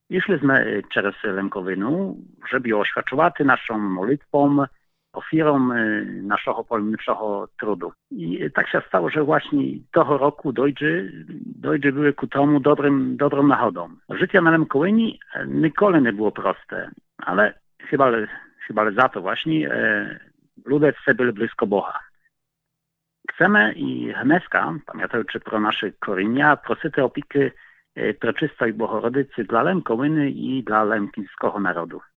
Išli sme через Lemkovinu, že by oświadczувати naszą modlitwą, ofiarą naszego polniejszego trudu. I tak się stało, że właśnie tego roku dojdzie były ku tomu dobrym nachodom. Życie na Lemkowinie nikoли nie było proste, ale chyba za to właśnie ludzie byli blisko Boha. Chcemy i dneska, pamiętaючи про наші коріння, просити опіки Пречистої Богородиці для Лемкowiny i dla lemkińskiego narodu.